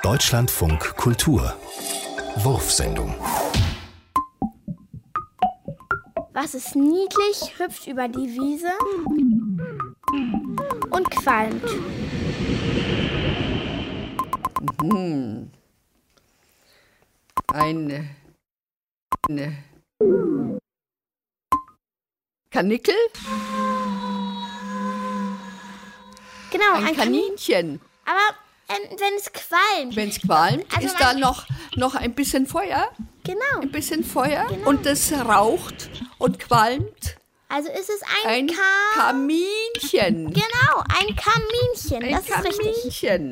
Deutschlandfunk Kultur Wurfsendung. Was ist niedlich, hüpft über die Wiese und qualmt? Eine Karnickel? Genau, Ein Kaninchen. Aber wenn es qualmt. Wenn es qualmt, Also ist da noch ein bisschen Feuer. Genau. Ein bisschen Feuer. Genau. Und das raucht und qualmt. Also ist es Ein Kaminchen. Genau, ein Kaminchen. Ein Das ist richtig. Kaminchen.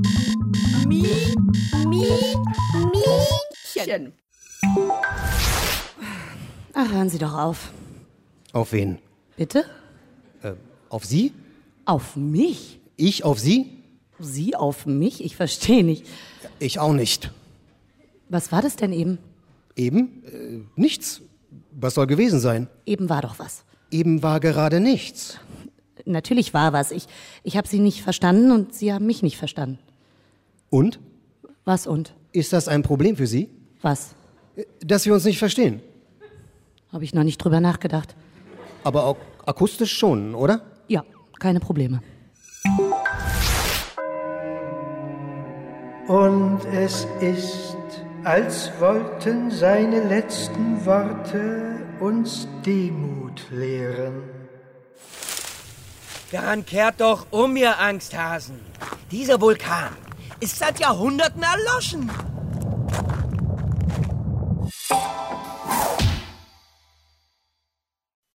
Kaminchen. Ach, hören Sie doch auf. Auf wen? Bitte? Auf Sie? Auf mich? Ich auf Sie? Sie auf mich? Ich verstehe nicht. Ich auch nicht. Was war das denn eben? Eben? Nichts. Was soll gewesen sein? Eben war doch was. Eben war gerade nichts. Natürlich war was. Ich habe Sie nicht verstanden und Sie haben mich nicht verstanden. Und? Was und? Ist das ein Problem für Sie? Was? Dass wir uns nicht verstehen. Habe ich noch nicht drüber nachgedacht. Aber auch akustisch schon, oder? Ja, keine Probleme. Und es ist, als wollten seine letzten Worte uns Demut lehren. Daran kehrt doch um, ihr Angsthasen. Dieser Vulkan ist seit Jahrhunderten erloschen.